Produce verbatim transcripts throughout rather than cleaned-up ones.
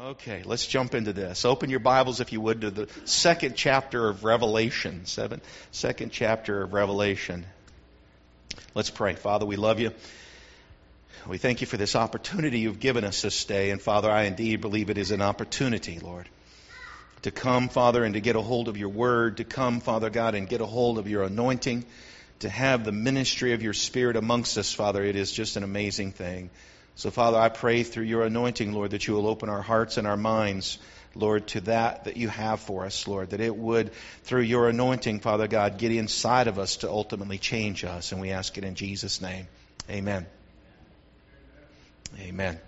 Okay, let's jump into this. Open your Bibles, if you would, to the second chapter of Revelation. Seven, second chapter of Revelation. Let's pray. Father, we love you. We thank you for this opportunity you've given us this day. And Father, I indeed believe it is an opportunity, Lord, to come, Father, and to get a hold of your word, to come, Father God, and get a hold of your anointing, to have the ministry of your Spirit amongst us, Father. It is just an amazing thing. So, Father, I pray through your anointing, Lord, that you will open our hearts and our minds, Lord, to that that you have for us, Lord, that it would, through your anointing, Father God, get inside of us to ultimately change us. And we ask it in Jesus' name. Amen. Amen.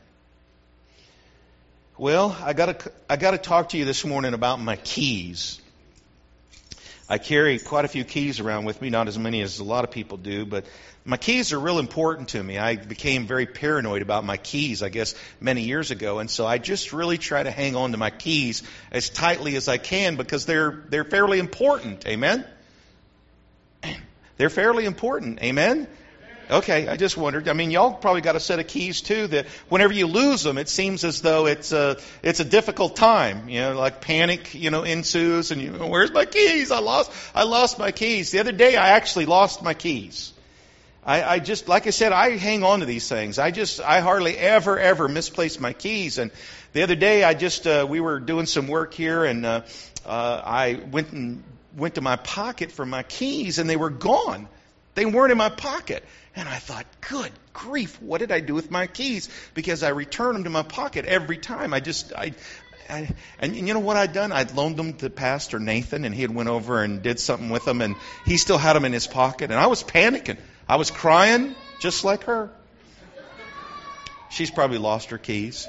Well, I got to I got to talk to you this morning about my keys. I carry quite a few keys around with me, not as many as a lot of people do, but my keys are real important to me. I became very paranoid about my keys, I guess, many years ago, and so I just really try to hang on to my keys as tightly as I can because they're they're fairly important. Amen? They're fairly important. Amen? Okay, I just wondered. I mean, y'all probably got a set of keys too that whenever you lose them, it seems as though it's a it's a difficult time. You know, like panic, you know, ensues, and you know, where's my keys? I lost I lost my keys. The other day, I actually lost my keys. I, I just, like I said, I hang on to these things. I just, I hardly ever, ever misplace my keys. And the other day, I just, uh, we were doing some work here, and uh, uh, I went and went to my pocket for my keys, and they were gone. They weren't in my pocket. And I thought, good grief, what did I do with my keys? Because I return them to my pocket every time. I just, I, I and you know what I'd done? I'd loaned them to Pastor Nathan, and he had went over and did something with them, and he still had them in his pocket. And I was panicking. I was crying just like her. She's probably lost her keys.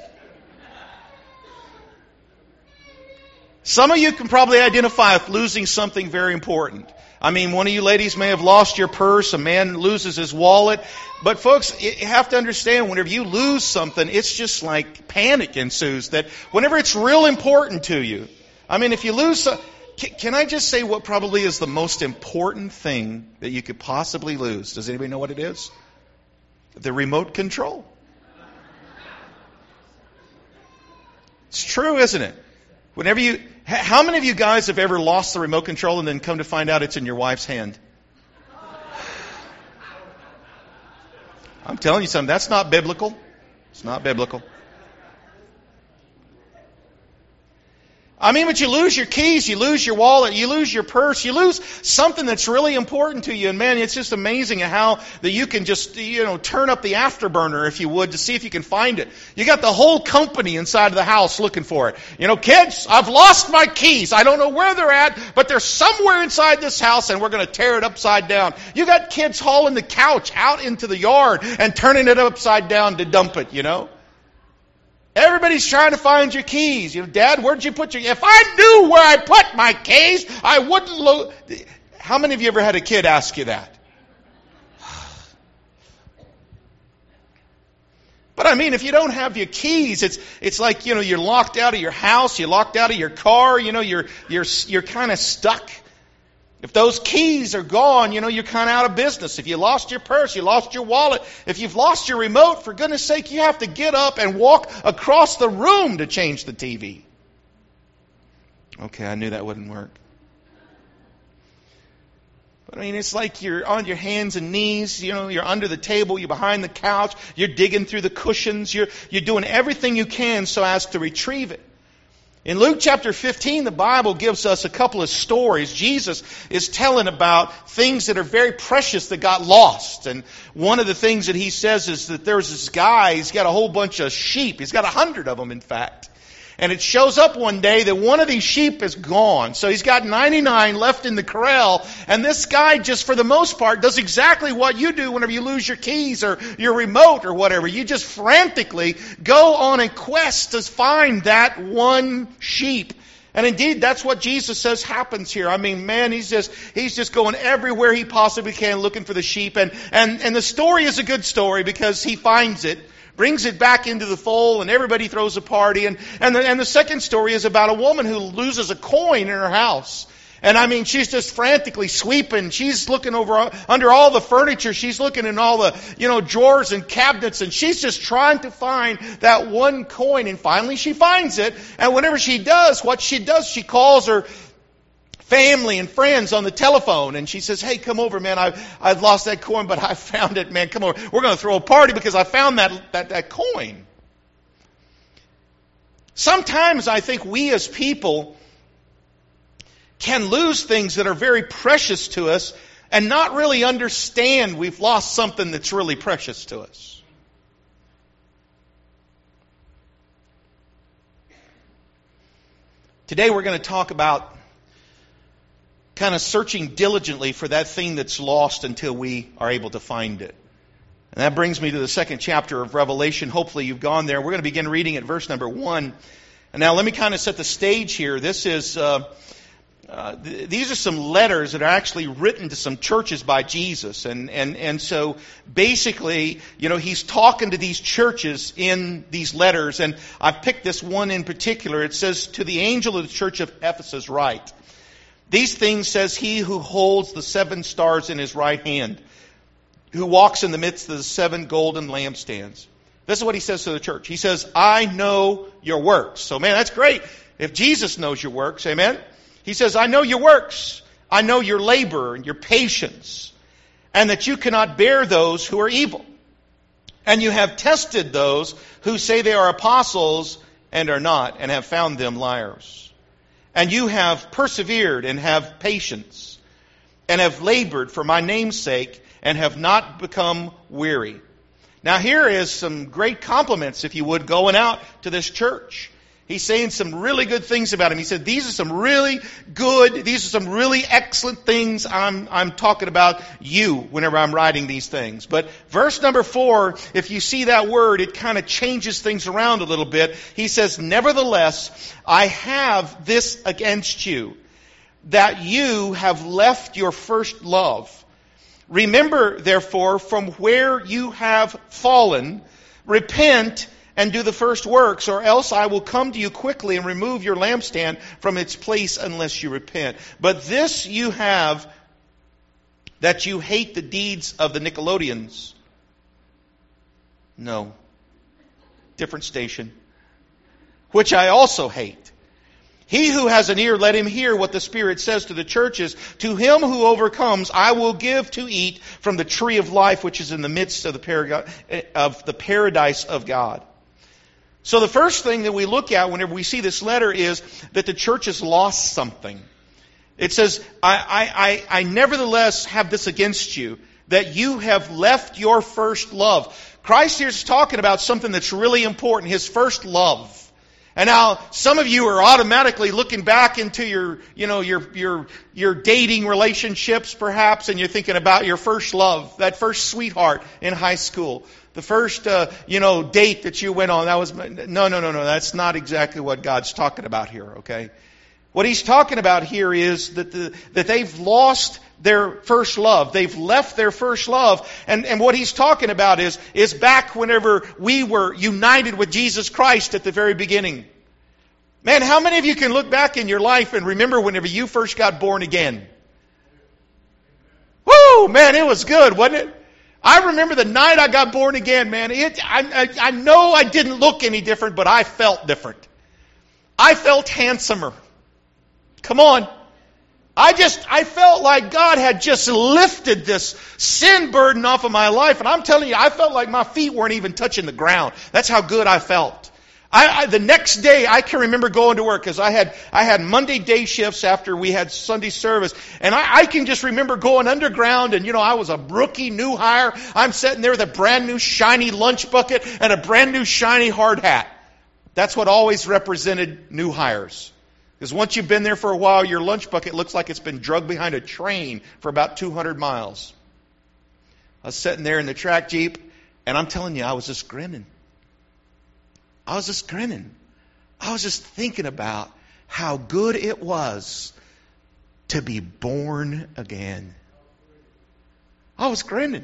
Some of you can probably identify with losing something very important. I mean, one of you ladies may have lost your purse. A man loses his wallet. But folks, you have to understand, whenever you lose something, it's just like panic ensues. That whenever it's real important to you. I mean, if you lose some, can I just say what probably is the most important thing that you could possibly lose? Does anybody know what it is? The remote control. It's true, isn't it? Whenever you, how many of you guys have ever lost the remote control and then come to find out it's in your wife's hand? I'm telling you something, that's not biblical. It's not biblical. I mean, but you lose your keys, you lose your wallet, you lose your purse, you lose something that's really important to you. And man, it's just amazing how that you can just, you know, turn up the afterburner, if you would, to see if you can find it. You got the whole company inside of the house looking for it. You know, kids, I've lost my keys. I don't know where they're at, but they're somewhere inside this house, and we're going to tear it upside down. You got kids hauling the couch out into the yard and turning it upside down to dump it, you know. Everybody's trying to find your keys. You know, Dad, where'd you put your... If I knew where I put my keys, I wouldn't... Lo-. How many of you ever had a kid ask you that? But I mean, if you don't have your keys, it's it's like, you know, you're locked out of your house, you're locked out of your car, you know, you're you're you're kind of stuck. If those keys are gone, you know, you're kind of out of business. If you lost your purse, you lost your wallet. If you've lost your remote, for goodness sake, you have to get up and walk across the room to change the T V. Okay, I knew that wouldn't work. But I mean, it's like you're on your hands and knees, you know, you're under the table, you're behind the couch, you're digging through the cushions, you're you're doing everything you can so as to retrieve it. In Luke chapter fifteen, the Bible gives us a couple of stories. Jesus is telling about things that are very precious that got lost. And one of the things that he says is that there's this guy, he's got a whole bunch of sheep. He's got a hundred of them, in fact. And it shows up one day that one of these sheep is gone. So he's got ninety-nine left in the corral. And this guy, just for the most part, does exactly what you do whenever you lose your keys or your remote or whatever. You just frantically go on a quest to find that one sheep. And indeed, that's what Jesus says happens here. I mean, man, he's just he's just going everywhere he possibly can looking for the sheep. And, and, and the story is a good story because he finds it, brings it back into the fold, and everybody throws a party. And, and, the, and the second story is about a woman who loses a coin in her house. And I mean, she's just frantically sweeping. She's looking over under all the furniture. She's looking in all the, you know, drawers and cabinets. And she's just trying to find that one coin. And finally she finds it. And whenever she does, what she does, she calls her family and friends on the telephone. And she says, hey, come over, man. I, I've lost that coin, but I found it, man. Come over. We're going to throw a party because I found that, that, that coin. Sometimes I think we as people can lose things that are very precious to us and not really understand we've lost something that's really precious to us. Today we're going to talk about kind of searching diligently for that thing that's lost until we are able to find it. And that brings me to the second chapter of Revelation. Hopefully you've gone there. We're going to begin reading at verse number one. And now let me kind of set the stage here. This is... Uh, Uh, th- these are some letters that are actually written to some churches by Jesus. And, and, and so basically, you know, he's talking to these churches in these letters. And I've picked this one in particular. It says, to the angel of the church of Ephesus write, these things says he who holds the seven stars in his right hand, who walks in the midst of the seven golden lampstands. This is what he says to the church. He says, I know your works. So man, that's great. If Jesus knows your works, amen? He says, I know your works. I know your labor and your patience, and that you cannot bear those who are evil. And you have tested those who say they are apostles and are not, and have found them liars. And you have persevered and have patience, and have labored for my name's sake, and have not become weary. Now here is some great compliments, if you would, going out to this church. He's saying some really good things about him. He said, these are some really good, these are some really excellent things I'm, I'm talking about you whenever I'm writing these things. But verse number four, if you see that word, it kind of changes things around a little bit. He says, nevertheless, I have this against you, that you have left your first love. Remember, therefore, from where you have fallen, repent and do the first works, or else I will come to you quickly and remove your lampstand from its place unless you repent. But this you have, that you hate the deeds of the Nicolaitans. No. Different station. Which I also hate. He who has an ear, let him hear what the Spirit says to the churches. To him who overcomes, I will give to eat from the tree of life, which is in the midst of the, parag- of the paradise of God. So the first thing that we look at whenever we see this letter is that the church has lost something. It says, I, I, I, I nevertheless have this against you, that you have left your first love. Christ here is talking about something that's really important, His first love. And now some of you are automatically looking back into your, you know, your, your, your dating relationships perhaps, and you're thinking about your first love, that first sweetheart in high school. The first, uh, you know, date that you went on, that was, no, no, no, no, that's not exactly what God's talking about here, okay? What He's talking about here is that the, that they've lost their first love. They've left their first love. And, and what He's talking about is, is back whenever we were united with Jesus Christ at the very beginning. Man, how many of you can look back in your life and remember whenever you first got born again? Woo! Man, it was good, wasn't it? I remember the night I got born again, man. It, I, I, I know I didn't look any different, but I felt different. I felt handsomer. Come on. I just, I felt like God had just lifted this sin burden off of my life. And I'm telling you, I felt like my feet weren't even touching the ground. That's how good I felt. I, I, the next day, I can remember going to work because I had I had Monday day shifts after we had Sunday service, and I, I can just remember going underground. And you know, I was a rookie new hire. I'm sitting there with a brand new shiny lunch bucket and a brand new shiny hard hat. That's what always represented new hires. Because once you've been there for a while, your lunch bucket looks like it's been drugged behind a train for about two hundred miles. I was sitting there in the track Jeep, and I'm telling you, I was just grinning. I was just grinning. I was just thinking about how good it was to be born again. I was grinning.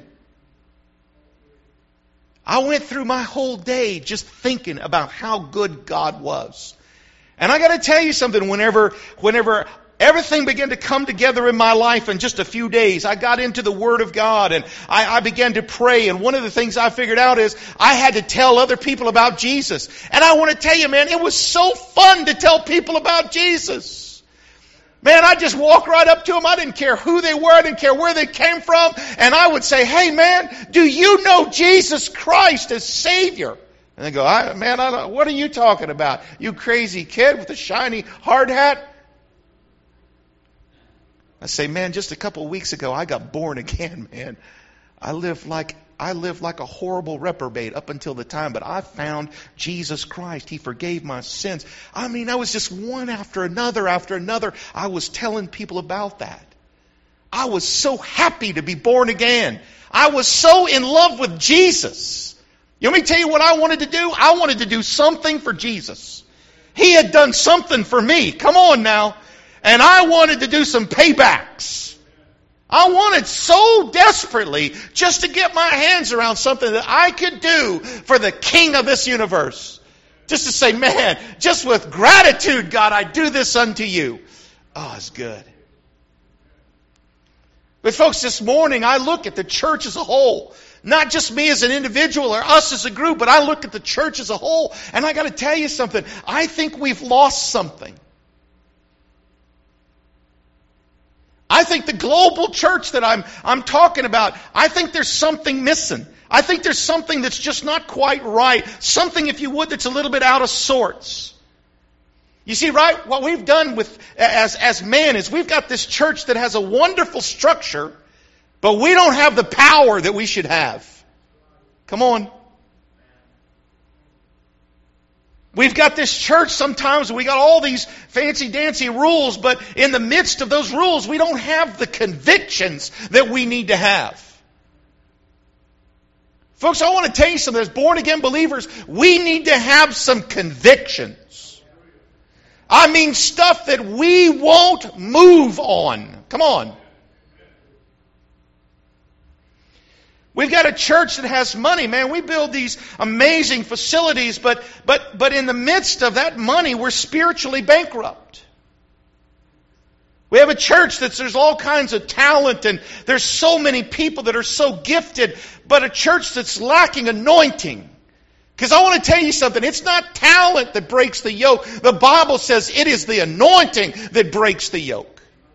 I went through my whole day just thinking about how good God was. And I got to tell you something, whenever whenever Everything began to come together in my life in just a few days. I got into the Word of God and I, I began to pray. And one of the things I figured out is I had to tell other people about Jesus. And I want to tell you, man, it was so fun to tell people about Jesus. Man, I just walked right up to them. I didn't care who they were. I didn't care where they came from. And I would say, hey, man, do you know Jesus Christ as Savior? And they go, I, man, I don't, what are you talking about? You crazy kid with a shiny hard hat? I say, man, just a couple of weeks ago, I got born again, man. I lived like I lived like a horrible reprobate up until the time, but I found Jesus Christ. He forgave my sins. I mean, I was just one after another after another. I was telling people about that. I was so happy to be born again. I was so in love with Jesus. You want me to tell you what I wanted to do? I wanted to do something for Jesus. He had done something for me. Come on now. And I wanted to do some paybacks. I wanted so desperately just to get my hands around something that I could do for the King of this universe. Just to say, man, just with gratitude, God, I do this unto you. Oh, it's good. But folks, this morning I look at the church as a whole. Not just me as an individual or us as a group, but I look at the church as a whole. And I got to tell you something. I think we've lost something. I think the global church that I'm I'm talking about, I think there's something missing. I think there's something that's just not quite right. Something, if you would, that's a little bit out of sorts. You see, right, what we've done with as, as man is we've got this church that has a wonderful structure, but we don't have the power that we should have. Come on. We've got this church sometimes, we got all these fancy-dancy rules, but in the midst of those rules, we don't have the convictions that we need to have. Folks, I want to tell you something. As born-again believers, we need to have some convictions. I mean stuff that we won't move on. Come on. We've got a church that has money, man. We build these amazing facilities, but but but in the midst of that money, we're spiritually bankrupt. We have a church that's there's all kinds of talent and there's so many people that are so gifted, but a church that's lacking anointing. Because I want to tell you something, it's not talent that breaks the yoke. The Bible says it is the anointing that breaks the yoke.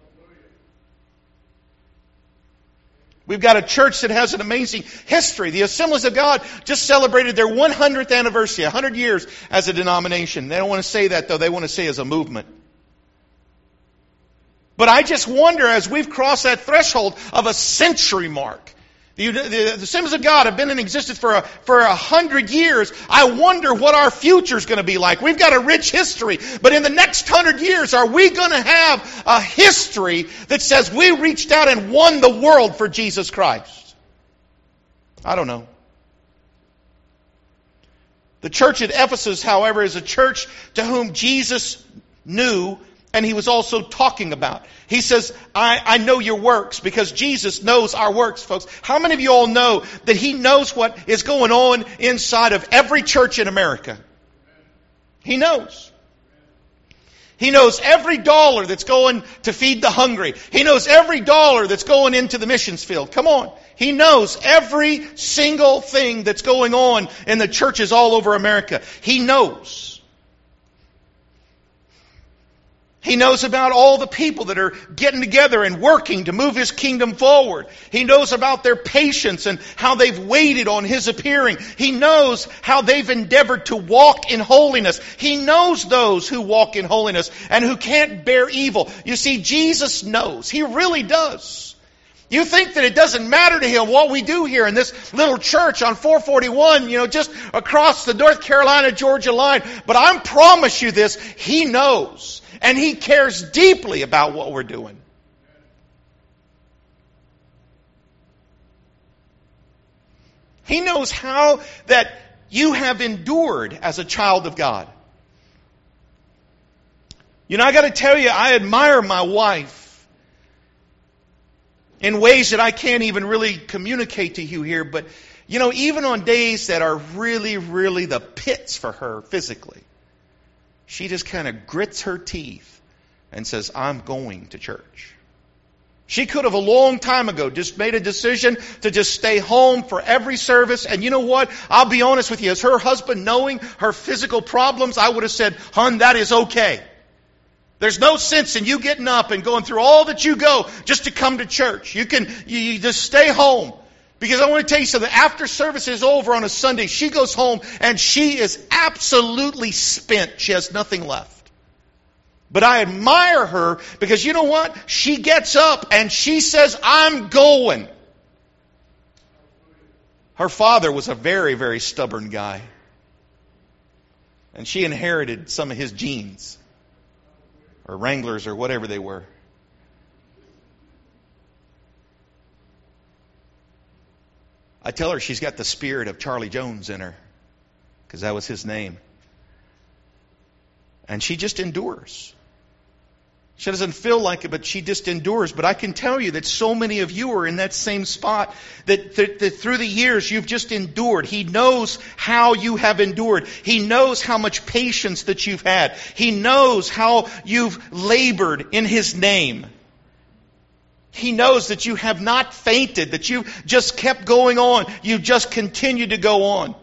We've got a church that has an amazing history. The Assemblies of God just celebrated their one hundredth anniversary, one hundred years as a denomination. They don't want to say that, though. They want to say as a movement. But I just wonder, as we've crossed that threshold of a century mark, the, the, the Assemblies of God have been in existence for a, for a hundred years. I wonder what our future is going to be like. We've got a rich history, but in the next hundred years, are we going to have a history that says we reached out and won the world for Jesus Christ? I don't know. The church at Ephesus, however, is a church to whom Jesus knew and He was also talking about. He says, I, I know your works, because Jesus knows our works, folks. How many of you all know that He knows what is going on inside of every church in America? He knows. He knows every dollar that's going to feed the hungry. He knows every dollar that's going into the missions field. Come on. He knows every single thing that's going on in the churches all over America. He knows. He knows about all the people that are getting together and working to move His kingdom forward. He knows about their patience and how they've waited on His appearing. He knows how they've endeavored to walk in holiness. He knows those who walk in holiness and who can't bear evil. You see, Jesus knows. He really does. You think that it doesn't matter to Him what we do here in this little church on four forty-one, you know, just across the North Carolina-Georgia line. But I promise you this, He knows. And He cares deeply about what we're doing. He knows how that you have endured as a child of God. You know, I got to tell you, I admire my wife in ways that I can't even really communicate to you here. But, you know, even on days that are really, really the pits for her physically, she just kind of grits her teeth and says, I'm going to church. She could have a long time ago just made a decision to just stay home for every service. And you know what? I'll be honest with you. As her husband, knowing her physical problems, I would have said, hon, that is okay. There's no sense in you getting up and going through all that you go just to come to church. You can you, you just stay home. Because I want to tell you something. After service is over on a Sunday, she goes home and she is absolutely spent. She has nothing left. But I admire her because you know what? She gets up and she says, I'm going. Her father was a very, very stubborn guy. And she inherited some of his genes. Or Wranglers or whatever they were. I tell her she's got the spirit of Charlie Jones in her. Because that was his name. And she just endures. She doesn't feel like it, but she just endures. But I can tell you that so many of you are in that same spot. That, that, that through the years you've just endured. He knows how you have endured. He knows how much patience that you've had. He knows how you've labored in His name. He knows that you have not fainted, that you've just kept going on. You've just continued to go on.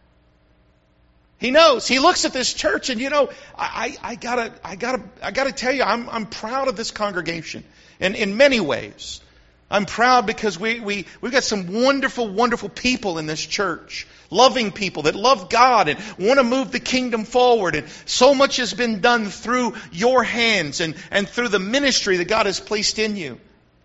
He knows. He looks at this church, and you know, I, I, I gotta, I gotta, I gotta tell you, I'm, I'm proud of this congregation, and in many ways, I'm proud because we, we, we've got some wonderful, wonderful people in this church, loving people that love God and want to move the kingdom forward, and so much has been done through your hands and, and through the ministry that God has placed in you.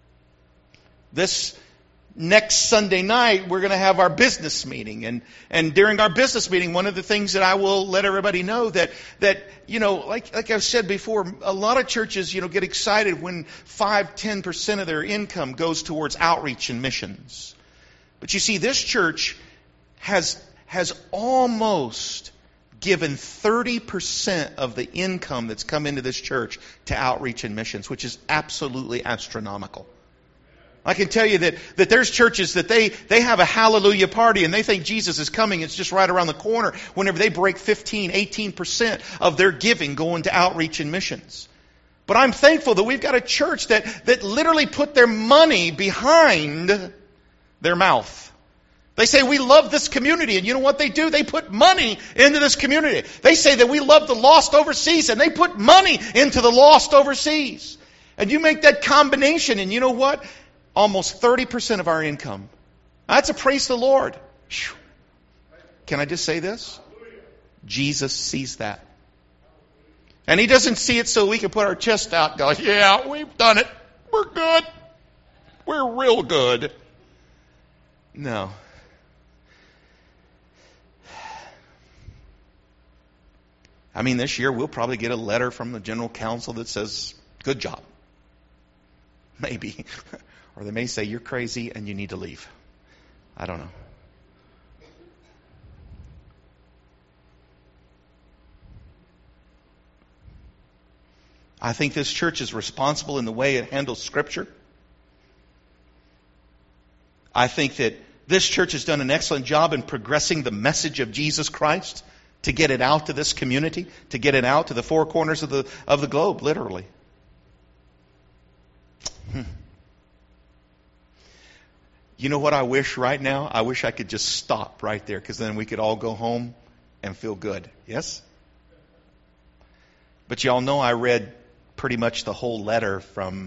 This next Sunday night, we're going to have our business meeting. And, and during our business meeting, one of the things that I will let everybody know that, that, you know, like, like I've said before, a lot of churches, you know, get excited when five, ten percent of their income goes towards outreach and missions. But you see, this church has, has almost given thirty percent of the income that's come into this church to outreach and missions, which is absolutely astronomical. I can tell you that, that there's churches that they, they have a hallelujah party and they think Jesus is coming. It's just right around the corner whenever they break fifteen, eighteen percent of their giving going to outreach and missions. But I'm thankful that we've got a church that, that literally put their money behind their mouth. They say, we love this community. And you know what they do? They put money into this community. They say that we love the lost overseas, and they put money into the lost overseas. And you make that combination, and you know what? Almost thirty percent of our income. That's a praise the Lord. Whew. Can I just say this? Jesus sees that. And He doesn't see it so we can put our chest out and go, yeah, we've done it. We're good. We're real good. No. I mean, this year we'll probably get a letter from the general counsel that says, good job. Maybe. Or they may say, you're crazy and you need to leave. I don't know. I think this church is responsible in the way it handles Scripture. I think that this church has done an excellent job in progressing the message of Jesus Christ to get it out to this community, to get it out to the four corners of the of the globe, literally. Hmm. You know what I wish right now? I wish I could just stop right there, because then we could all go home and feel good. Yes? But y'all know I read pretty much the whole letter from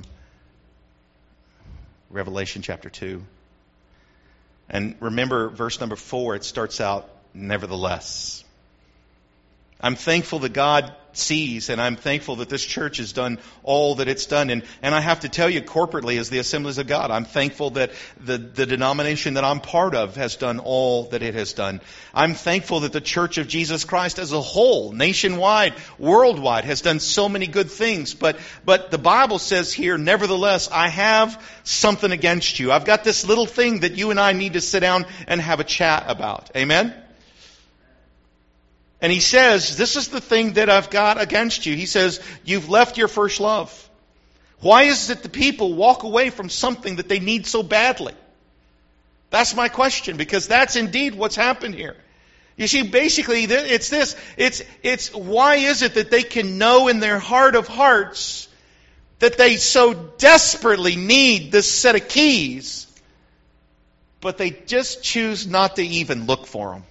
Revelation chapter two. And remember verse number four, it starts out, nevertheless. I'm thankful that God sees, and I'm thankful that this church has done all that it's done. And, and I have to tell you, corporately, as the Assemblies of God, I'm thankful that the, the denomination that I'm part of has done all that it has done. I'm thankful that the Church of Jesus Christ as a whole, nationwide, worldwide, has done so many good things. But, but the Bible says here, nevertheless, I have something against you. I've got this little thing that you and I need to sit down and have a chat about. Amen? And he says, this is the thing that I've got against you. He says, you've left your first love. Why is it that the people walk away from something that they need so badly? That's my question, because that's indeed what's happened here. You see, basically, it's this. It's, it's why is it that they can know in their heart of hearts that they so desperately need this set of keys, but they just choose not to even look for them.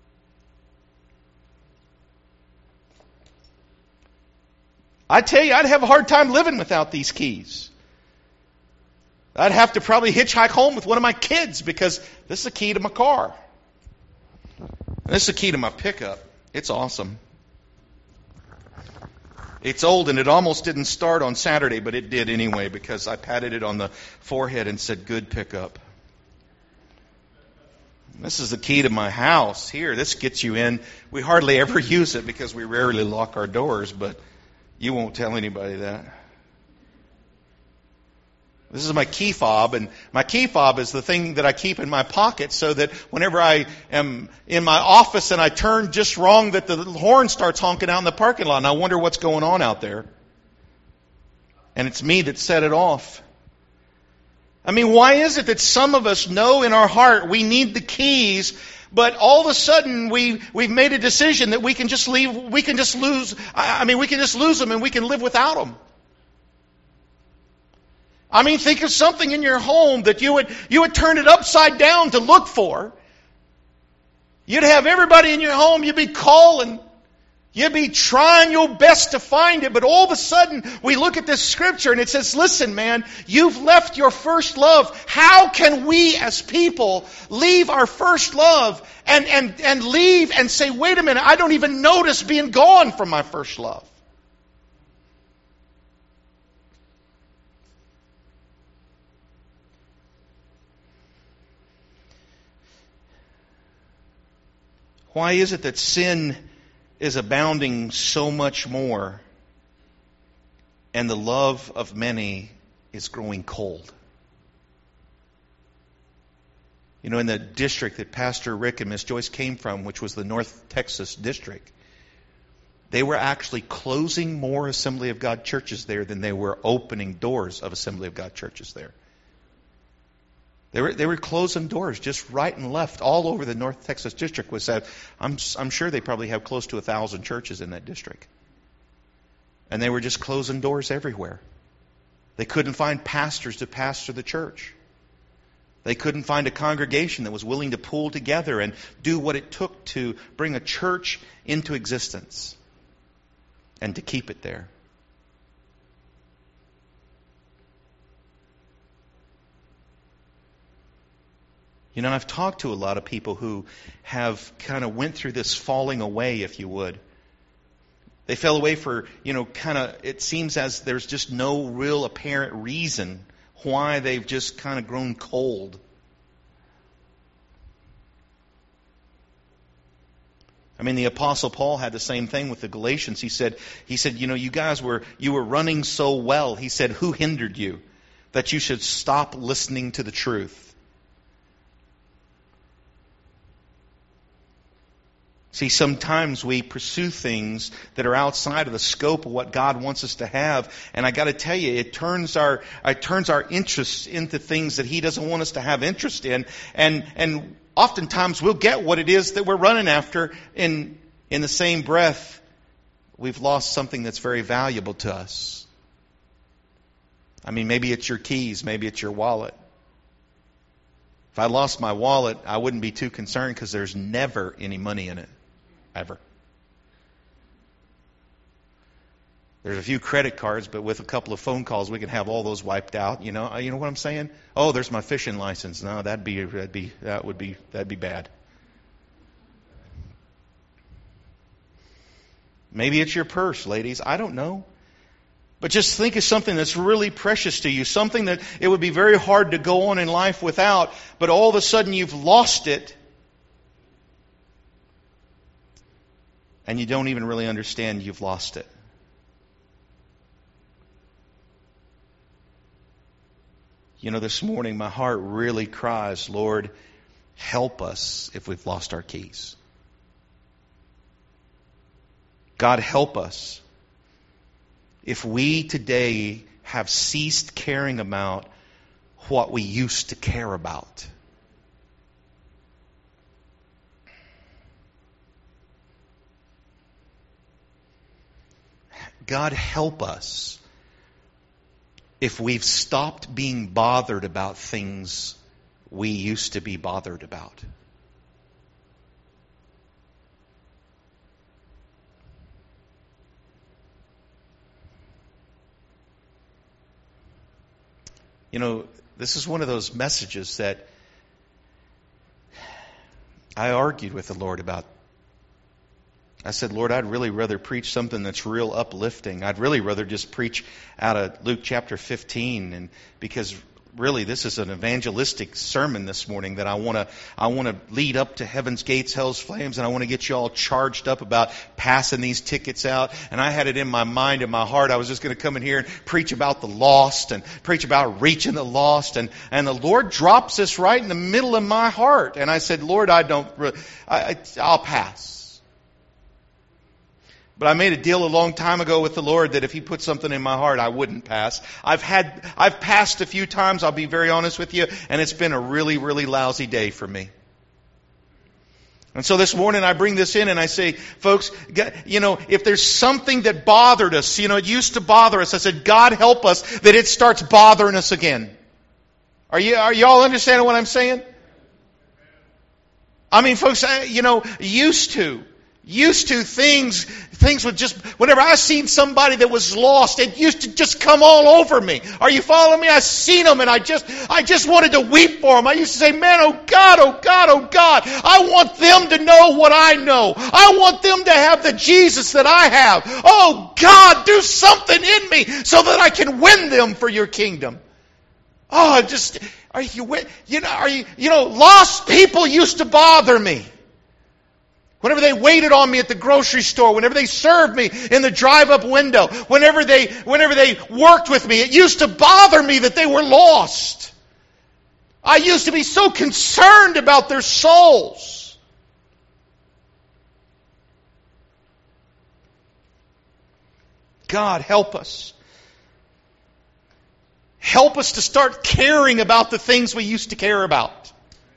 I tell you, I'd have a hard time living without these keys. I'd have to probably hitchhike home with one of my kids because this is the key to my car. This is the key to my pickup. It's awesome. It's old and it almost didn't start on Saturday, but it did anyway because I patted it on the forehead and said, "Good pickup." This is the key to my house. Here, this gets you in. We hardly ever use it because we rarely lock our doors, but you won't tell anybody that. This is my key fob, and my key fob is the thing that I keep in my pocket so that whenever I am in my office and I turn just wrong, that the horn starts honking out in the parking lot, and I wonder what's going on out there. And it's me that set it off. I mean, why is it that some of us know in our heart we need the keys, but all of a sudden we, we've made a decision that we can just leave, we can just lose, I mean, we can just lose them and we can live without them. I mean, think of something in your home that you would, you would turn it upside down to look for. You'd have everybody in your home, you'd be calling, you'd be trying your best to find it, but all of a sudden we look at this scripture and it says, listen, man, you've left your first love. How can we as people leave our first love and, and, and leave and say, wait a minute, I don't even notice being gone from my first love? Why is it that sin is abounding so much more and the love of many is growing cold? You know, in the district that Pastor Rick and Miss Joyce came from, which was the North Texas district, they were actually closing more Assembly of God churches there than they were opening doors of Assembly of God churches there. They were they were closing doors just right and left all over the North Texas district. Was that I'm I'm sure they probably have close to a thousand churches in that district, and they were just closing doors everywhere. They couldn't find pastors to pastor the church. They couldn't find a congregation that was willing to pull together and do what it took to bring a church into existence and to keep it there. You know, I've talked to a lot of people who have kind of went through this falling away, if you would. They fell away for, you know, kind of, it seems as there's just no real apparent reason why they've just kind of grown cold. I mean, the Apostle Paul had the same thing with the Galatians. He said, he said, you know, you guys were, you were running so well. He said, who hindered you that you should stop listening to the truth? See, sometimes we pursue things that are outside of the scope of what God wants us to have. And I got to tell you, it turns our it turns our interests into things that He doesn't want us to have interest in. And and oftentimes we'll get what it is that we're running after. In in the same breath, we've lost something that's very valuable to us. I mean, maybe it's your keys, maybe it's your wallet. If I lost my wallet, I wouldn't be too concerned because there's never any money in it. Ever. There's a few credit cards, but with a couple of phone calls, we can have all those wiped out. You know, you know what I'm saying? Oh, there's my fishing license. No, that'd be that'd be that would be that'd be bad. Maybe it's your purse, ladies. I don't know. But just think of something that's really precious to you, something that it would be very hard to go on in life without, but all of a sudden you've lost it. And you don't even really understand you've lost it. You know, this morning my heart really cries, Lord, help us if we've lost our keys. God, help us if we today have ceased caring about what we used to care about. God, help us if we've stopped being bothered about things we used to be bothered about. You know, this is one of those messages that I argued with the Lord about. I said, Lord, I'd really rather preach something that's real uplifting. I'd really rather just preach out of Luke chapter fifteen, and because really this is an evangelistic sermon this morning that I want to I want to lead up to heaven's gates, hell's flames, and I want to get you all charged up about passing these tickets out. And I had it in my mind and my heart I was just going to come in here and preach about the lost and preach about reaching the lost, and and the Lord drops this right in the middle of my heart, and I said, Lord, I don't I, I'll pass. But I made a deal a long time ago with the Lord that if He put something in my heart, I wouldn't pass. I've had, I've passed a few times, I'll be very honest with you, and it's been a really, really lousy day for me. And so this morning I bring this in and I say, folks, you know, if there's something that bothered us, you know, it used to bother us, I said, God help us that it starts bothering us again. Are you, are you all understanding what I'm saying? I mean, folks, you know, used to. Used to things, things would just, whenever I seen somebody that was lost, it used to just come all over me. Are you following me? I seen them and I just, I just wanted to weep for them. I used to say, man, oh God, oh God, oh God, I want them to know what I know. I want them to have the Jesus that I have. Oh God, do something in me so that I can win them for your kingdom. Oh, just, are you, you know, are you, you know, lost people used to bother me. Whenever they waited on me at the grocery store, whenever they served me in the drive-up window, whenever they, whenever they worked with me, it used to bother me that they were lost. I used to be so concerned about their souls. God, help us. Help us to start caring about the things we used to care about.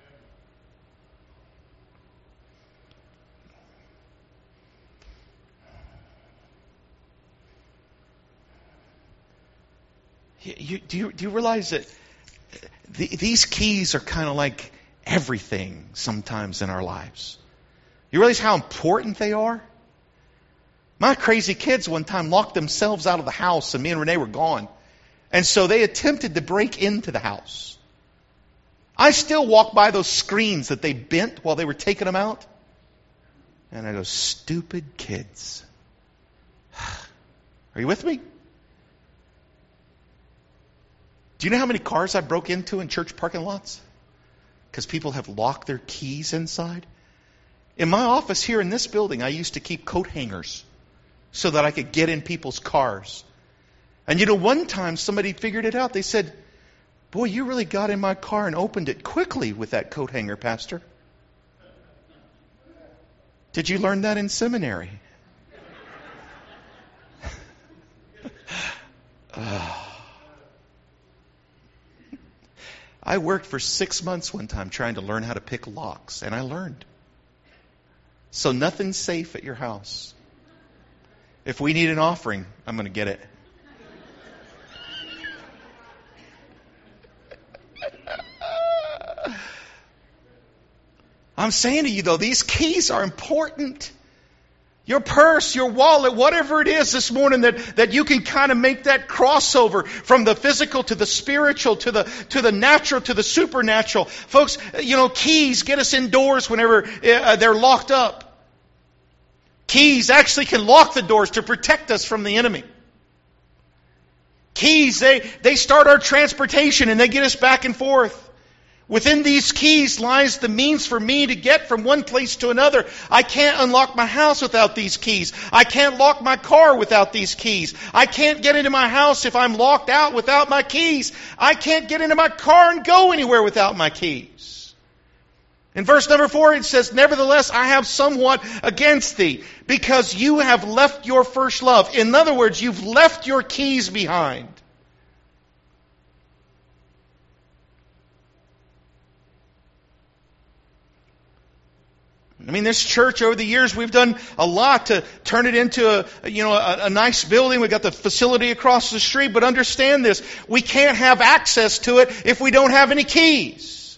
You, do, you, do you realize that the, these keys are kind of like everything sometimes in our lives? You realize how important they are? My crazy kids one time locked themselves out of the house and me and Renee were gone. And so they attempted to break into the house. I still walk by those screens that they bent while they were taking them out. And I go, stupid kids. Are you with me? Do you know how many cars I broke into in church parking lots? Because people have locked their keys inside. In my office here in this building, I used to keep coat hangers so that I could get in people's cars. And you know, one time somebody figured it out. They said, boy, you really got in my car and opened it quickly with that coat hanger, Pastor. Did you learn that in seminary? uh. I worked for six months one time trying to learn how to pick locks, and I learned. So nothing's safe at your house. If we need an offering, I'm going to get it. I'm saying to you, though, these keys are important. Your purse, your wallet, whatever it is this morning that, that you can kind of make that crossover from the physical to the spiritual, to the, to the natural, to the supernatural. Folks, you know, keys get us indoors whenever uh, they're locked up. Keys actually can lock the doors to protect us from the enemy. Keys, they, they start our transportation and they get us back and forth. Within these keys lies the means for me to get from one place to another. I can't unlock my house without these keys. I can't lock my car without these keys. I can't get into my house if I'm locked out without my keys. I can't get into my car and go anywhere without my keys. In verse number four it says, nevertheless, I have somewhat against thee, because you have left your first love. In other words, you've left your keys behind. I mean, this church over the years, we've done a lot to turn it into a, you know, a, a nice building. We've got the facility across the street, but understand this. We can't have access to it if we don't have any keys.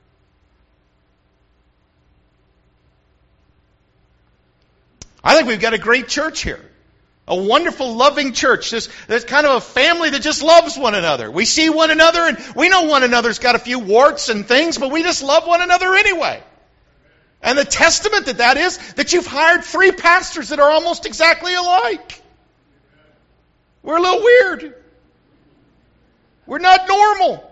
I think we've got a great church here. A wonderful, loving church. There's, there's kind of a family that just loves one another. We see one another and we know one another's got a few warts and things, but we just love one another anyway. And the testament that that is that you've hired three pastors that are almost exactly alike. We're a little weird. We're not normal.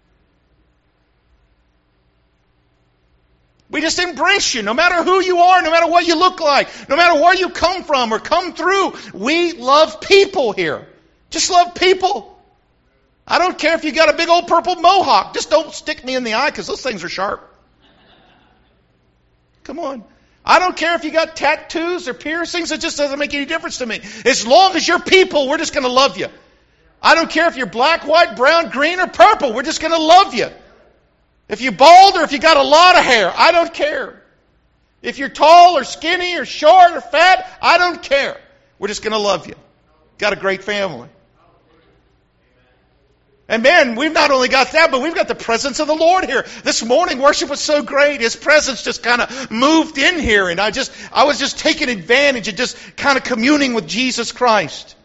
We just embrace you no matter who you are, no matter what you look like, no matter where you come from or come through. We love people here. Just love people. I don't care if you got a big old purple mohawk. Just don't stick me in the eye because those things are sharp. Come on. I don't care if you got tattoos or piercings. It just doesn't make any difference to me. As long as you're people, we're just going to love you. I don't care if you're black, white, brown, green, or purple. We're just going to love you. If you're bald or if you got a lot of hair, I don't care. If you're tall or skinny or short or fat, I don't care. We're just going to love you. Got a great family. And man, we've not only got that, but we've got the presence of the Lord here. This morning, worship was so great. His presence just kind of moved in here. And I just, I was just taking advantage and just kind of communing with Jesus Christ.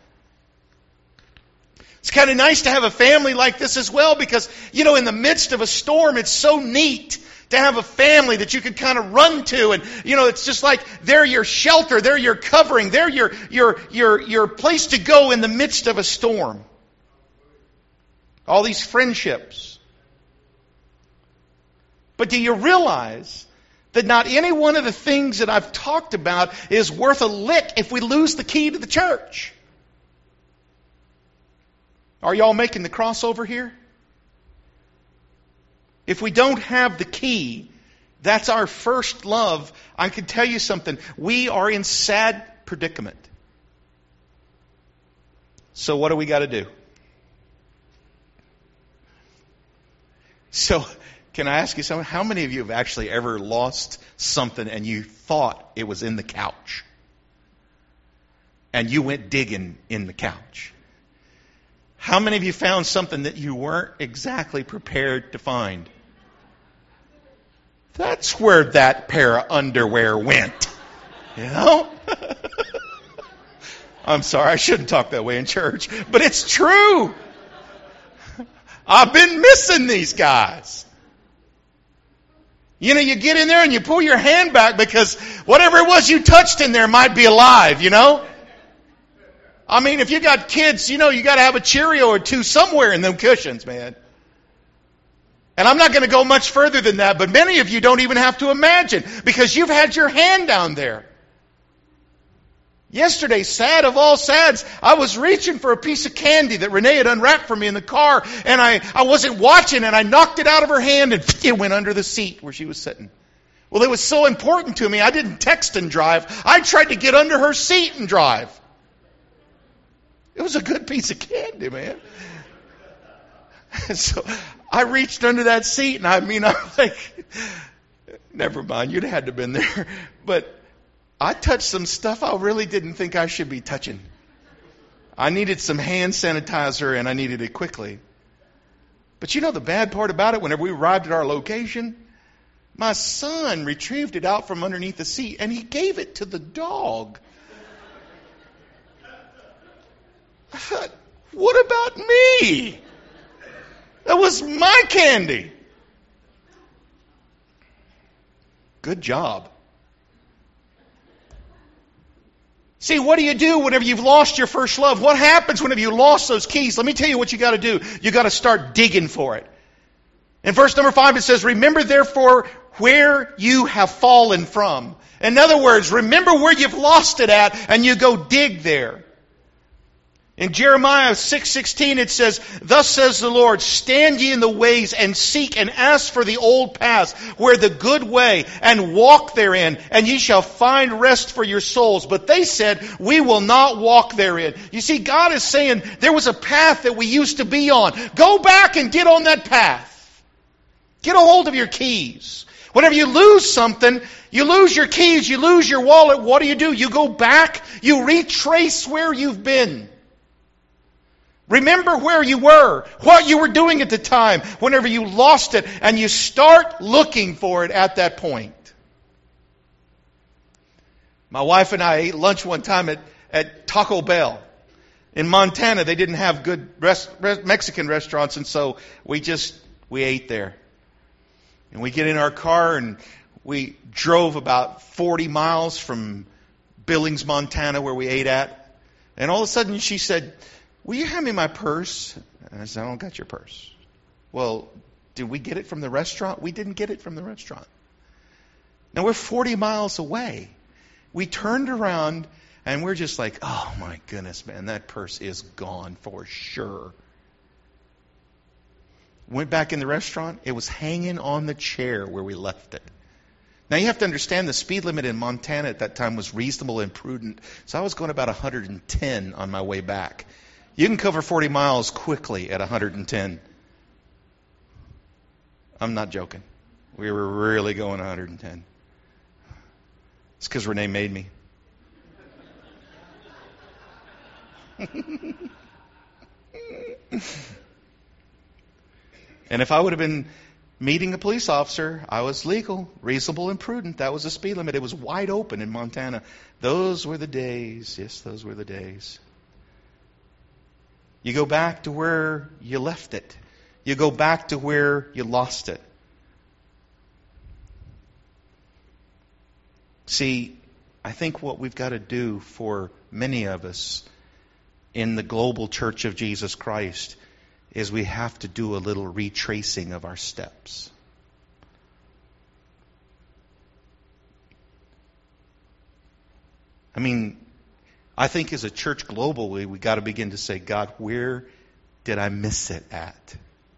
It's kind of nice to have a family like this as well because, you know, in the midst of a storm, it's so neat to have a family that you can kind of run to. And, you know, it's just like they're your shelter, they're your covering, they're your, your, your, your place to go in the midst of a storm. All these friendships. But do you realize that not any one of the things that I've talked about is worth a lick if we lose the key to the church? Are y'all making the crossover here? If we don't have the key, that's our first love. I can tell you something. We are in sad predicament. So what do we got to do? So, can I ask you something? How many of you have actually ever lost something and you thought it was in the couch? And you went digging in the couch? How many of you found something that you weren't exactly prepared to find? That's where that pair of underwear went. You know? I'm sorry, I shouldn't talk that way in church, but it's true. I've been missing these guys. You know, you get in there and you pull your hand back because whatever it was you touched in there might be alive, you know? I mean, if you got kids, you know, you got to have a Cheerio or two somewhere in them cushions, man. And I'm not going to go much further than that, but many of you don't even have to imagine because you've had your hand down there. Yesterday, sad of all sads, I was reaching for a piece of candy that Renee had unwrapped for me in the car, and I, I wasn't watching, and I knocked it out of her hand, and it went under the seat where she was sitting. Well, it was so important to me, I didn't text and drive. I tried to get under her seat and drive. It was a good piece of candy, man. And so I reached under that seat, and I mean, I'm like, never mind, you'd have had to have been there. But I touched some stuff I really didn't think I should be touching. I needed some hand sanitizer, and I needed it quickly. But you know the bad part about it, whenever we arrived at our location, my son retrieved it out from underneath the seat, and he gave it to the dog. I thought, what about me? That was my candy. Good job. See, what do you do whenever you've lost your first love? What happens whenever you lost those keys? Let me tell you what you got to do. You got to start digging for it. In verse number five, it says, remember therefore where you have fallen from. In other words, remember where you've lost it at and you go dig there. In Jeremiah six sixteen it says, thus says the Lord, stand ye in the ways and seek and ask for the old paths, where the good way, and walk therein, and ye shall find rest for your souls. But they said, we will not walk therein. You see, God is saying there was a path that we used to be on. Go back and get on that path. Get a hold of your keys. Whenever you lose something, you lose your keys, you lose your wallet, what do you do? You go back, you retrace where you've been. Remember where you were, what you were doing at the time, whenever you lost it, and you start looking for it at that point. My wife and I ate lunch one time at, at Taco Bell. In Montana, they didn't have good rest, rest, Mexican restaurants, and so we just, we ate there. And we get in our car, and we drove about forty miles from Billings, Montana, where we ate at. And all of a sudden, she said, "Will you hand me my purse?" And I said, "I don't got your purse." "Well, did we get it from the restaurant?" "We didn't get it from the restaurant." Now, we're forty miles away. We turned around, and we're just like, "Oh, my goodness, man, that purse is gone for sure." Went back in the restaurant. It was hanging on the chair where we left it. Now, you have to understand the speed limit in Montana at that time was reasonable and prudent. So I was going about one hundred ten on my way back. You can cover forty miles quickly at one hundred ten. I'm not joking. We were really going one hundred ten. It's because Renee made me. And if I would have been meeting a police officer, I was legal, reasonable, and prudent. That was the speed limit. It was wide open in Montana. Those were the days. Yes, those were the days. You go back to where you left it. You go back to where you lost it. See, I think what we've got to do for many of us in the global church of Jesus Christ is we have to do a little retracing of our steps. I mean, I think as a church globally, we got to begin to say, "God, where did I miss it at?"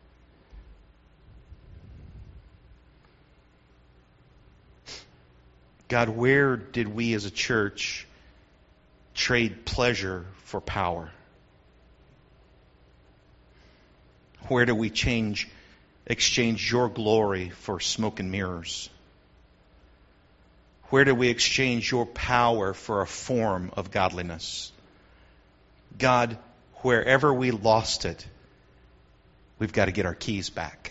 God, where did we as a church trade pleasure for power? Where do we change, exchange your glory for smoke and mirrors? Where do we exchange your power for a form of godliness? God, wherever we lost it, we've got to get our keys back.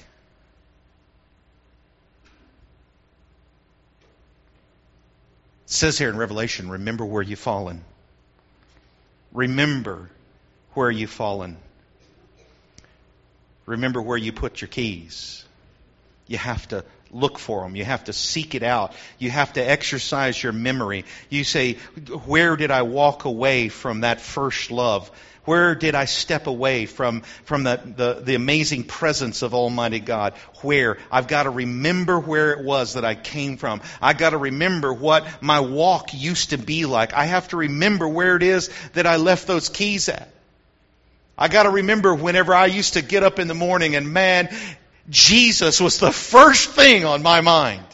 It says here in Revelation, remember where you've fallen. Remember where you've fallen. Remember where you put your keys. You have to look for them. You have to seek it out. You have to exercise your memory. You say, where did I walk away from that first love? Where did I step away from, from the, the, the amazing presence of Almighty God? Where? I've got to remember where it was that I came from. I've got to remember what my walk used to be like. I have to remember where it is that I left those keys at. I got to remember whenever I used to get up in the morning and man, Jesus was the first thing on my mind.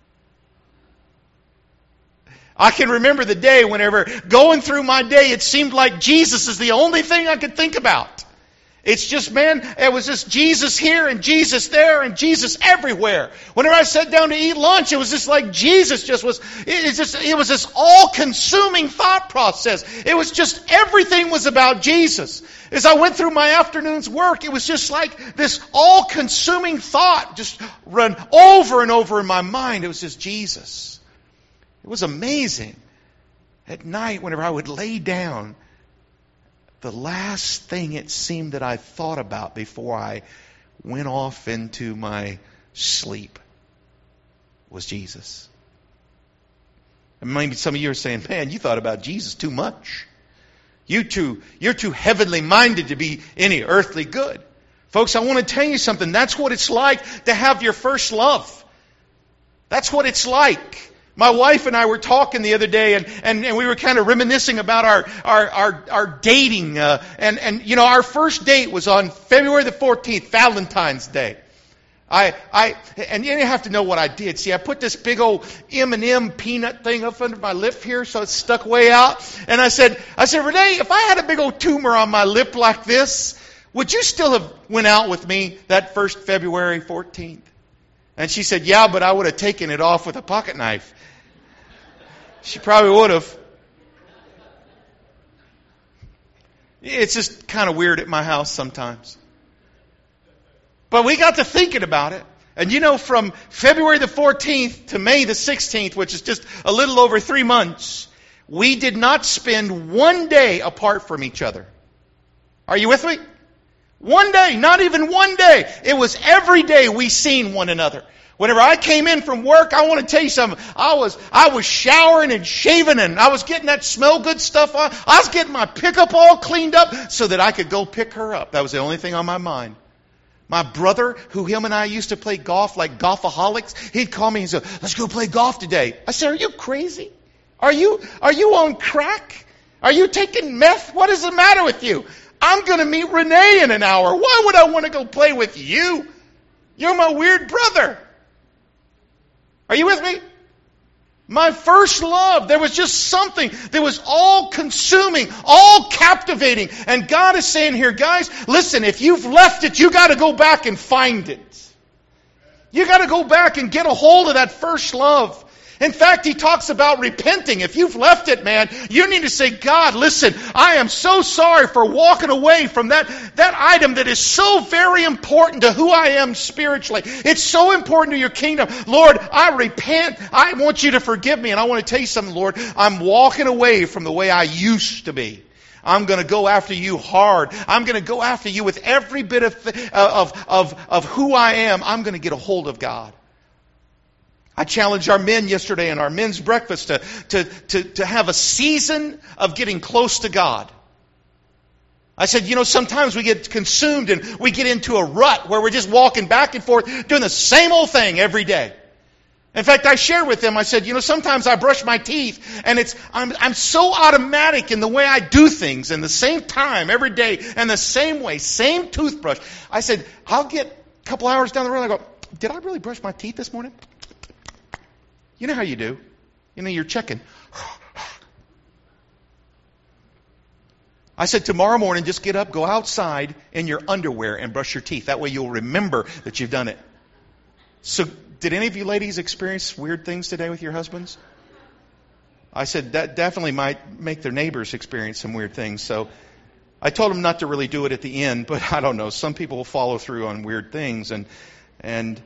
I can remember the day whenever going through my day, it seemed like Jesus is the only thing I could think about. It's just, man, it was just Jesus here and Jesus there and Jesus everywhere. Whenever I sat down to eat lunch, it was just like Jesus just was, it, just, it was this all-consuming thought process. It was just, everything was about Jesus. As I went through my afternoon's work, it was just like this all-consuming thought just run over and over in my mind. It was just Jesus. It was amazing. At night, whenever I would lay down, the last thing it seemed that I thought about before I went off into my sleep was Jesus. And maybe some of you are saying, man, you thought about Jesus too much. You too, you're too heavenly minded to be any earthly good. Folks, I want to tell you something. That's what it's like to have your first love. That's what it's like. My wife and I were talking the other day, and, and, and we were kind of reminiscing about our our our, our dating. Uh, and and you know, our first date was on February the fourteenth, Valentine's Day. I I and you have to know what I did. See, I put this big old M and M peanut thing up under my lip here, so it's stuck way out. And I said, I said, Renee, if I had a big old tumor on my lip like this, would you still have went out with me that first February fourteenth? And she said, yeah, but I would have taken it off with a pocket knife. She probably would have. It's just kind of weird at my house sometimes. But we got to thinking about it. And you know, from February the fourteenth to May the sixteenth, which is just a little over three months, we did not spend one day apart from each other. Are you with me? One day, not even one day. It was every day we seen one another. Whenever I came in from work, I want to tell you something. I was I was showering and shaving, and I was getting that smell good stuff on. I was getting my pickup all cleaned up so that I could go pick her up. That was the only thing on my mind. My brother, who him and I used to play golf like golfaholics, he'd call me and say, let's go play golf today. I said, are you crazy? Are you are you on crack? Are you taking meth? What is the matter with you? I'm going to meet Renee in an hour. Why would I want to go play with you? You're my weird brother. Are you with me? My first love. There was just something that was all consuming, all captivating. And God is saying here, guys, listen, if you've left it, you got to go back and find it. You got to go back and get a hold of that first love. In fact, he talks about repenting. If you've left it, man, you need to say, God, listen, I am so sorry for walking away from that, that item that is so very important to who I am spiritually. It's so important to your kingdom. Lord, I repent. I want you to forgive me. And I want to tell you something, Lord. I'm walking away from the way I used to be. I'm going to go after you hard. I'm going to go after you with every bit of, of, of, of who I am. I'm going to get a hold of God. I challenged our men yesterday in our men's breakfast to, to, to, to have a season of getting close to God. I said, you know, sometimes we get consumed and we get into a rut where we're just walking back and forth, doing the same old thing every day. In fact, I shared with them, I said, you know, sometimes I brush my teeth and it's I'm, I'm so automatic in the way I do things in the same time every day and the same way, same toothbrush. I said, I'll get a couple hours down the road and I go, did I really brush my teeth this morning? You know how you do. You know, you're checking. I said, tomorrow morning, just get up, go outside in your underwear and brush your teeth. That way you'll remember that you've done it. So, did any of you ladies experience weird things today with your husbands? I said, that definitely might make their neighbors experience some weird things. So, I told them not to really do it at the end, but I don't know. Some people will follow through on weird things. and and.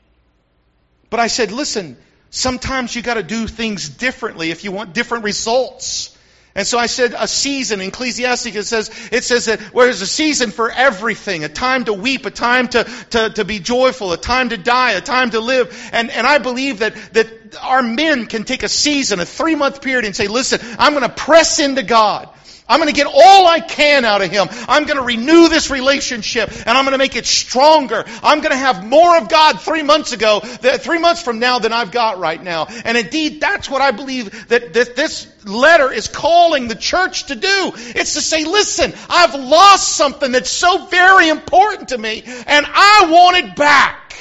But I said, listen, sometimes you got to do things differently if you want different results. And so I said a season. In Ecclesiastes it says, it says that well, there's a season for everything. A time to weep, a time to, to, to be joyful, a time to die, a time to live. And, and I believe that, that our men can take a season, a three-month period and say, listen, I'm going to press into God. I'm going to get all I can out of Him. I'm going to renew this relationship and I'm going to make it stronger. I'm going to have more of God three months ago, three months from now than I've got right now. And indeed, that's what I believe that this letter is calling the church to do. It's to say, listen, I've lost something that's so very important to me and I want it back.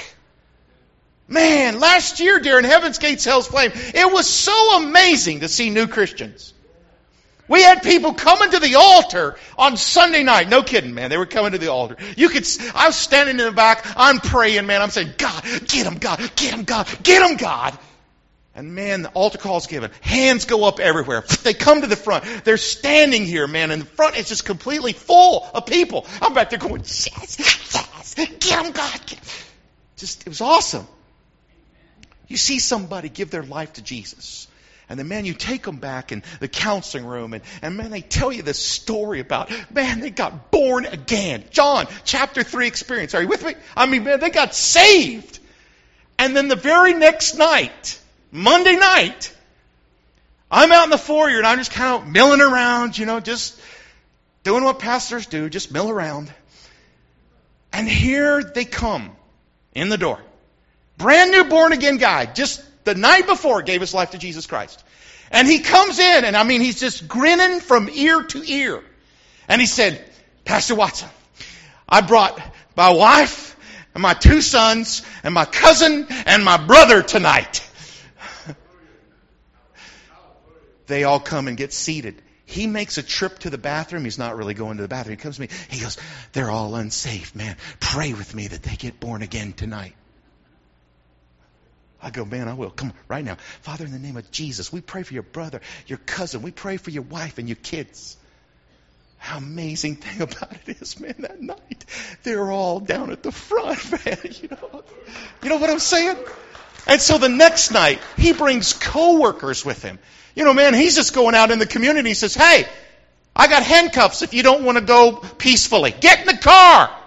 Man, last year during Heaven's Gates, Hell's Flame, it was so amazing to see new Christians. We had people coming to the altar on Sunday night. No kidding, man. They were coming to the altar. You could, I was standing in the back. I'm praying, man. I'm saying, God, get him, God, get him, God, get him, God. And man, the altar call's given. Hands go up everywhere. They come to the front. They're standing here, man. And the front is just completely full of people. I'm back there going, yes, yes, get him, God. Get him. Just, it was awesome. You see somebody give their life to Jesus. And then, man, you take them back in the counseling room and, and man, they tell you this story about, man, they got born again. John, chapter three experience. Are you with me? I mean, man, they got saved. And then the very next night, Monday night, I'm out in the foyer and I'm just kind of milling around, you know, just doing what pastors do, just mill around. And here they come in the door. Brand new born again guy, just the night before gave his life to Jesus Christ. And he comes in, and I mean, he's just grinning from ear to ear. And he said, Pastor Watson, I brought my wife and my two sons and my cousin and my brother tonight. They all come and get seated. He makes a trip to the bathroom. He's not really going to the bathroom. He comes to me. He goes, they're all unsaved, man. Pray with me that they get born again tonight. I go, man, I will. Come on, right now. Father, in the name of Jesus, we pray for your brother, your cousin. We pray for your wife and your kids. How amazing thing about it is, man, that night, they're all down at the front, man. You know, you know what I'm saying? And so the next night, he brings coworkers with him. You know, man, he's just going out in the community. He says, hey, I got handcuffs if you don't want to go peacefully. Get in the car.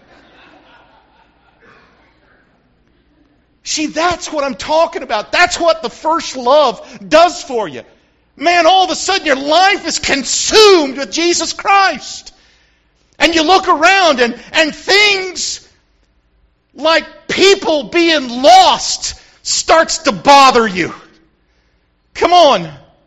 See, that's what I'm talking about. That's what the first love does for you. Man, all of a sudden your life is consumed with Jesus Christ. And you look around and, and things like people being lost starts to bother you. Come on.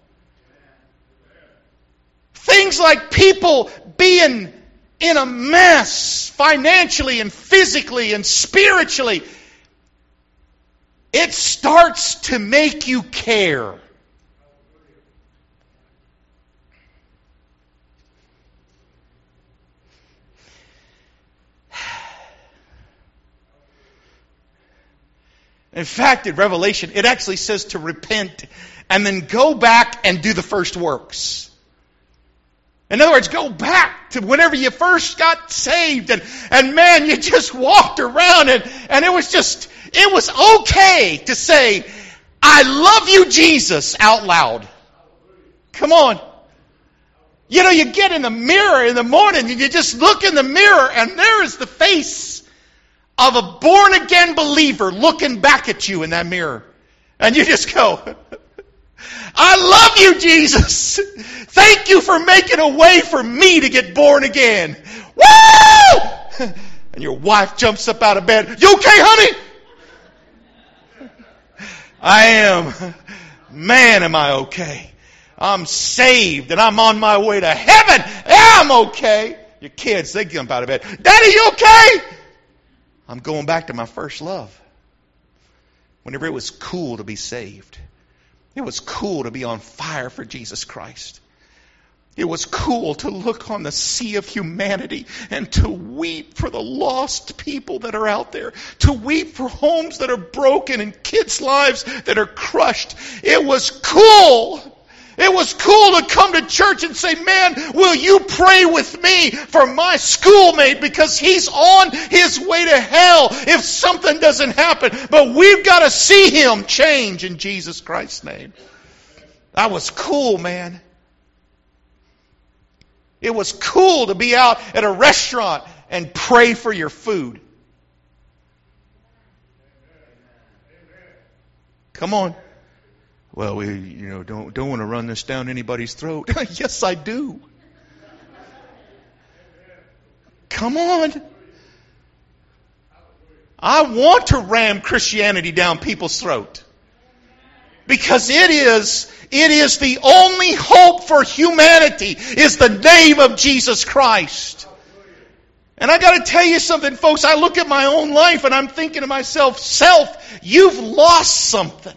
Things like people being in a mess financially and physically and spiritually, it starts to make you care. In fact, in Revelation, it actually says to repent and then go back and do the first works. In other words, go back to whenever you first got saved and, and man, you just walked around and, and it was just, it was okay to say, I love you, Jesus, out loud. Come on. You know, you get in the mirror in the morning and you just look in the mirror and there is the face of a born-again believer looking back at you in that mirror. And you just go, I love you, Jesus. Thank you for making a way for me to get born again. Woo! And your wife jumps up out of bed. You okay, honey? I am. Man, am I okay. I'm saved and I'm on my way to heaven. Yeah, I'm okay. Your kids, they jump out of bed. Daddy, you okay? I'm going back to my first love. Whenever it was cool to be saved. It was cool to be on fire for Jesus Christ. It was cool to look on the sea of humanity and to weep for the lost people that are out there. To weep for homes that are broken and kids' lives that are crushed. It was cool. It was cool to come to church and say, man, will you pray with me for my schoolmate because he's on his way to hell if something doesn't happen. But we've got to see him change in Jesus Christ's name. That was cool, man. It was cool to be out at a restaurant and pray for your food. Come on. Well, we, you know, don't don't want to run this down anybody's throat. Yes, I do. Come on. I want to ram Christianity down people's throat. Because it is, it is the only hope for humanity is the name of Jesus Christ. And I got to tell you something, folks. I look at my own life and I'm thinking to myself, self, you've lost something.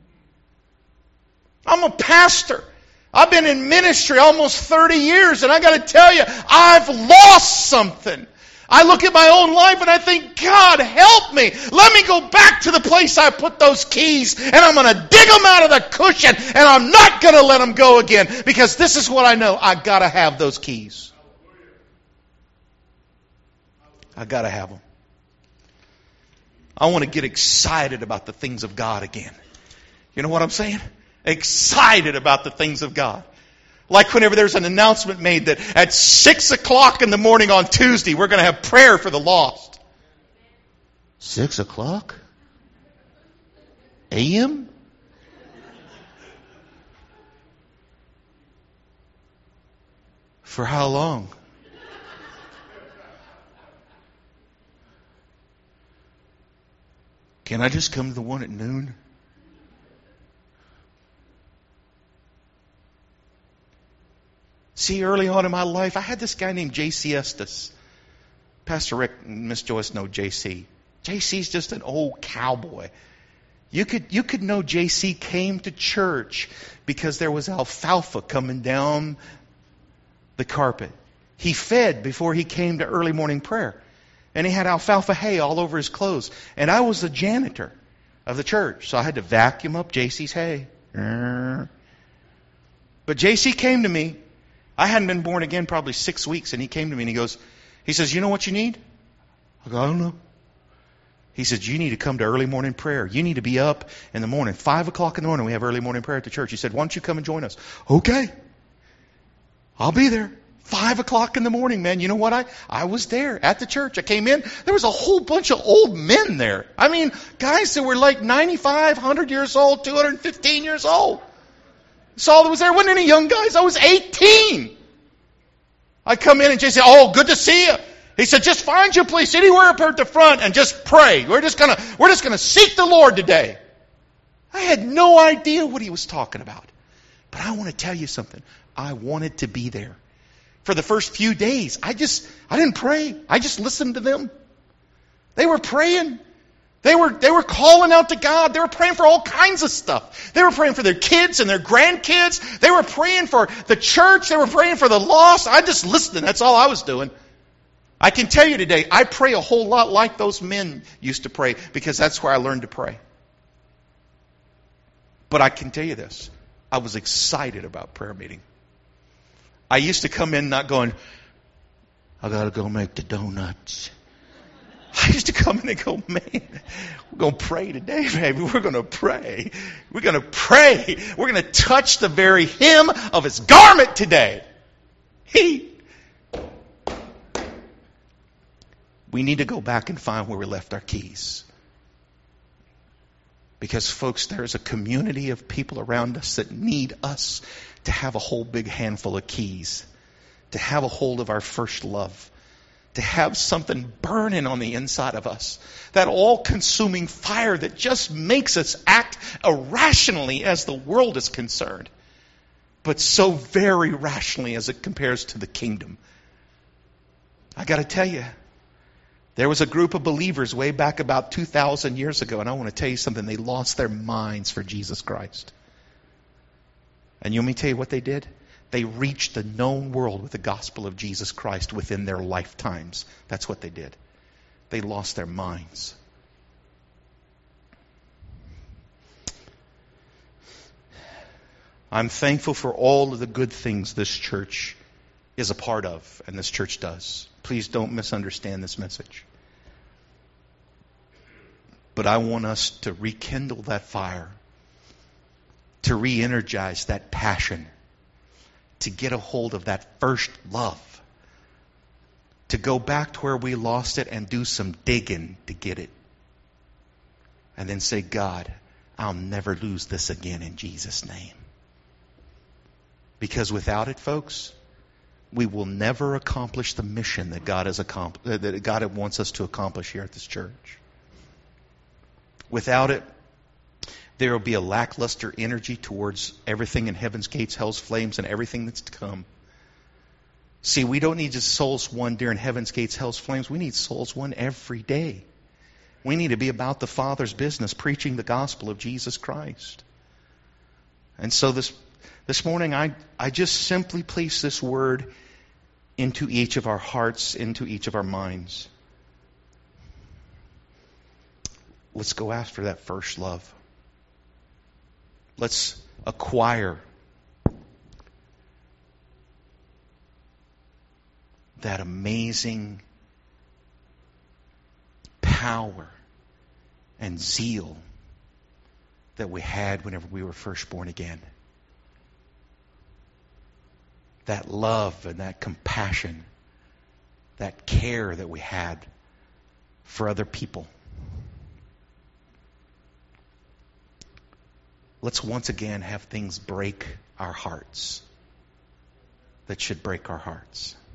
I'm a pastor. I've been in ministry almost thirty years, and I got to tell you, I've lost something. I look at my own life and I think, God, help me. Let me go back to the place I put those keys, and I'm going to dig them out of the cushion, and I'm not going to let them go again, because this is what I know. I got to have those keys. I got to have them. I want to get excited about the things of God again. You know what I'm saying? Excited about the things of God. Like whenever there's an announcement made that at six o'clock in the morning on Tuesday, we're going to have prayer for the lost. Six o'clock? A M? For how long? Can I just come to the one at noon? See, early on in my life, I had this guy named J C Estes. Pastor Rick and Miss Joyce know J C. J C's just an old cowboy. You could you could know J C came to church because there was alfalfa coming down the carpet. He fed before he came to early morning prayer. And he had alfalfa hay all over his clothes. And I was the janitor. of the church. So I had to vacuum up J C's hay. But J C came to me. I hadn't been born again probably six weeks, and he came to me and he goes, he says, you know what you need? I go, I don't know. He says, you need to come to early morning prayer. You need to be up in the morning. Five o'clock in the morning, we have early morning prayer at the church. He said, why don't you come and join us? Okay. I'll be there. Five o'clock in the morning, man. You know what? I, I was there at the church. I came in. There was a whole bunch of old men there. I mean, guys that were like ninety-five, one hundred years old, two hundred fifteen years old. That's all that was there. Wasn't any young guys. I was eighteen. I come in and Jay said, oh, good to see you. He said, just find your place anywhere up here at the front and just pray. We're just gonna, we're just gonna seek the Lord today. I had no idea what he was talking about. But I want to tell you something. I wanted to be there. For the first few days, I just, I didn't pray. I just listened to them. They were praying. They were, they were calling out to God. They were praying for all kinds of stuff. They were praying for their kids and their grandkids. They were praying for the church. They were praying for the lost. I just listened. That's all I was doing. I can tell you today, I pray a whole lot like those men used to pray because that's where I learned to pray. But I can tell you this. I was excited about prayer meeting. I used to come in not going, I got to go make the donuts. I used to come in and go, man, we're going to pray today, baby. We're going to pray. We're going to pray. We're going to touch the very hem of his garment today. He. We need to go back and find where we left our keys. Because, folks, there's a community of people around us that need us to have a whole big handful of keys, to have a hold of our first love, to have something burning on the inside of us, that all-consuming fire that just makes us act irrationally as the world is concerned, but so very rationally as it compares to the kingdom. I got to tell you, there was a group of believers way back about two thousand years ago, and I want to tell you something. They lost their minds for Jesus Christ. And you want me to tell you what they did? They reached the known world with the gospel of Jesus Christ within their lifetimes. That's what they did. They lost their minds. I'm thankful for all of the good things this church is a part of, and this church does. Please don't misunderstand this message. But I want us to rekindle that fire, to re-energize that passion, to get a hold of that first love, to go back to where we lost it and do some digging to get it. And then say, God, I'll never lose this again in Jesus' name. Because without it, folks, we will never accomplish the mission that God has accomplished, that God wants us to accomplish here at this church. Without it, there will be a lackluster energy towards everything in heaven's gates, hell's flames, and everything that's to come. See, we don't need just souls won during heaven's gates, hell's flames. We need souls won every day. We need to be about the Father's business, preaching the gospel of Jesus Christ. And so this this morning, I, I just simply place this word into each of our hearts, into each of our minds. Let's go after that first love. Let's acquire that amazing power and zeal that we had whenever we were first born again. That love and that compassion, that care that we had for other people. Let's once again have things break our hearts that should break our hearts.